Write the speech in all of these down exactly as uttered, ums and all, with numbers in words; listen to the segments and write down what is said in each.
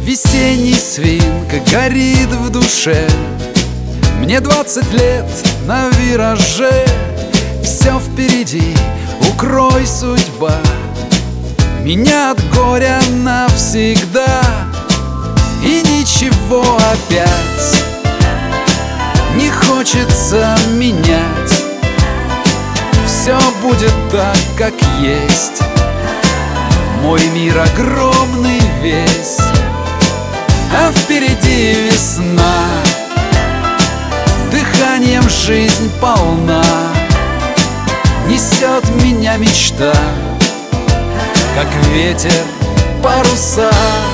Весенний свинг горит в душе. Мне двадцать лет на вираже. Все впереди, укрой, судьба, меня от горя навсегда. И ничего опять не хочется менять. Все будет так, как есть. Мой мир огромный весь, а впереди весна. Дыханием жизнь полна. Несет меня мечта, как ветер паруса.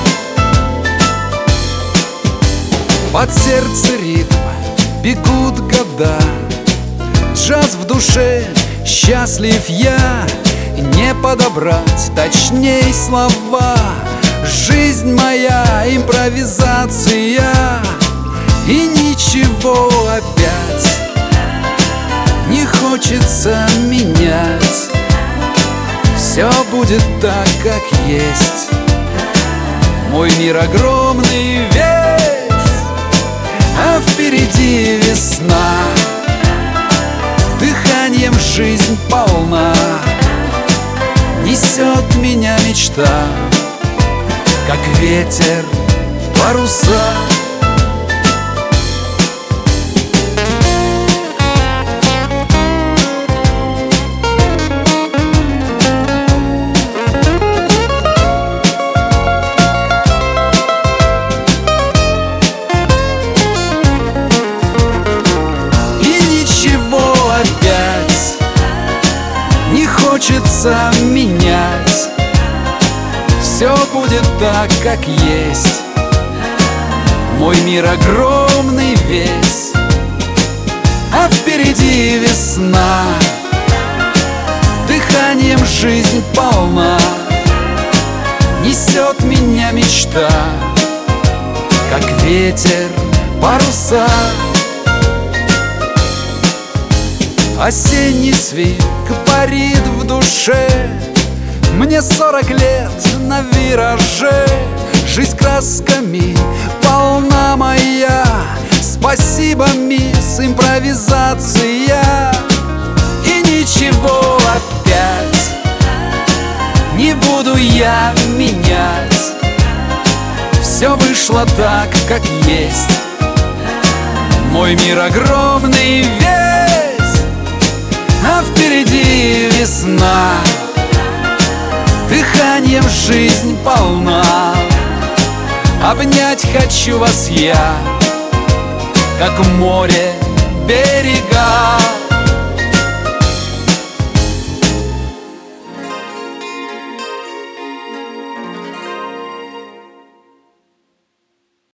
Под сердце ритм бегут года. Джаз в душе, счастлив я. Не подобрать точней слова. Жизнь моя импровизация. И ничего опять не хочется менять. Все будет так, как есть. Мой мир огромный весь, а впереди весна. Дыханием жизнь полна. Несет меня мечта, как ветер паруса. Не хочется менять. Все будет так, как есть. Мой мир огромный весь, а впереди весна. Дыханием жизнь полна. Несет меня мечта, как ветер паруса. Осенний свинг парит в душе. Мне сорок лет на вираже. Жизнь красками полна моя. Спасибо, мисс импровизация. И ничего опять не буду я менять. Все вышло так, как есть. Мой мир огромный весь, а впереди весна. Дыханием жизнь полна. Обнять хочу вас я, как море берега.